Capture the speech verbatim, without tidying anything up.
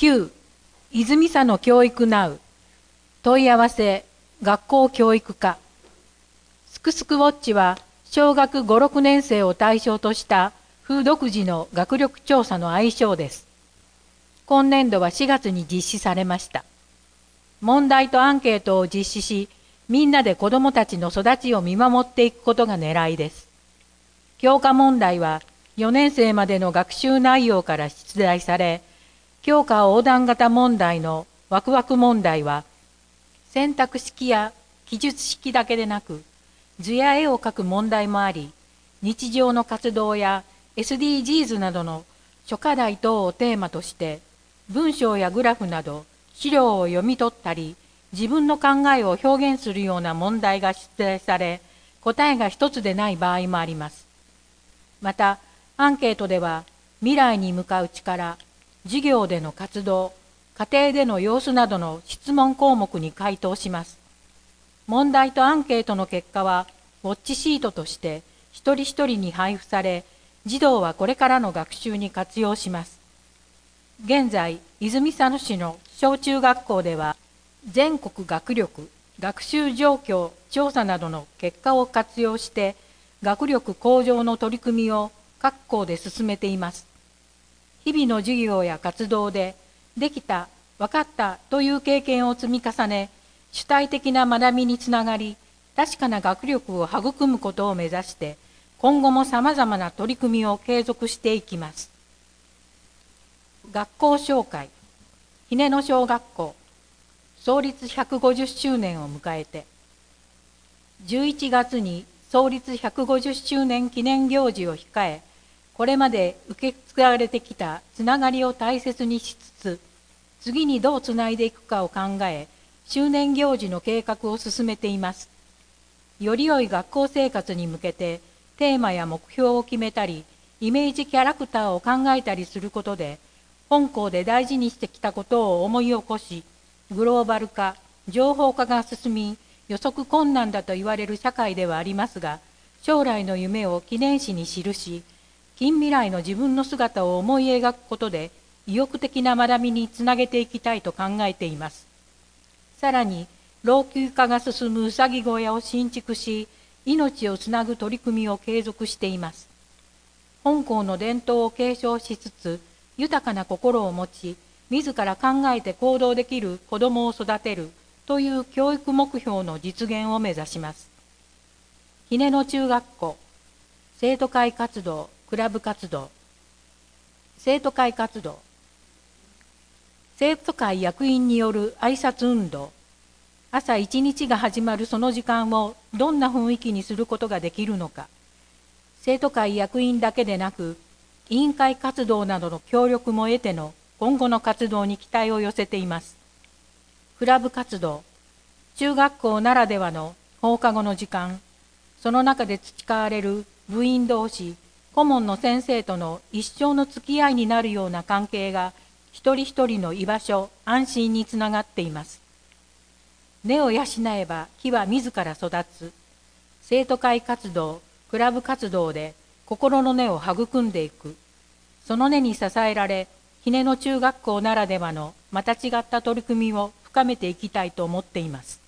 きゅう、泉佐野教育ナウ問い合わせ学校教育課。すくすくウォッチは小学ご、ろくねん生を対象とした府独自の学力調査の愛称です。今年度はしがつに実施されました。問題とアンケートを実施し、みんなで子どもたちの育ちを見守っていくことが狙いです。教科問題はよねん生までの学習内容から出題され、教科横断型問題のワクワク問題は、選択式や記述式だけでなく、図や絵を描く問題もあり、日常の活動や エスディージーズ などの諸課題等をテーマとして、文章やグラフなど資料を読み取ったり、自分の考えを表現するような問題が出題され、答えが一つでない場合もあります。また、アンケートでは、未来に向かう力、授業での活動、家庭での様子などの質問項目に回答します。問題とアンケートの結果は、ウォッチシートとして一人一人に配布され、児童はこれからの学習に活用します。現在、泉佐野市の小中学校では、全国学力、学習状況調査などの結果を活用して、学力向上の取り組みを各校で進めています。日々の授業や活動で、できた、分かったという経験を積み重ね、主体的な学びにつながり、確かな学力を育むことを目指して、今後もさまざまな取り組みを継続していきます。学校紹介、ひねの小学校、創立ひゃくごじゅっしゅうねんを迎えて、じゅういちがつに創立ひゃくごじゅっしゅうねん記念行事を控え、これまで受け継がれてきたつながりを大切にしつつ、次にどうつないでいくかを考え、周年行事の計画を進めています。より良い学校生活に向けて、テーマや目標を決めたり、イメージキャラクターを考えたりすることで、本校で大事にしてきたことを思い起こし、グローバル化、情報化が進み、予測困難だと言われる社会ではありますが、将来の夢を記念誌に記し、近未来の自分の姿を思い描くことで、意欲的な学びにつなげていきたいと考えています。さらに、老朽化が進むうさぎ小屋を新築し、命をつなぐ取り組みを継続しています。本校の伝統を継承しつつ、豊かな心を持ち、自ら考えて行動できる子どもを育てるという教育目標の実現を目指します。ひねの中学校、生徒会活動、クラブ活動、生徒会活動、生徒会役員による挨拶運動、朝一日が始まるその時間をどんな雰囲気にすることができるのか、生徒会役員だけでなく、委員会活動などの協力も得ての今後の活動に期待を寄せています。クラブ活動、中学校ならではの放課後の時間、その中で培われる部員同士、顧問の先生との一生の付き合いになるような関係が、一人一人の居場所、安心につながっています。根を養えば木は自ら育つ。生徒会活動、クラブ活動で心の根を育んでいく。その根に支えられ、ひねの中学校ならではのまた違った取り組みを深めていきたいと思っています。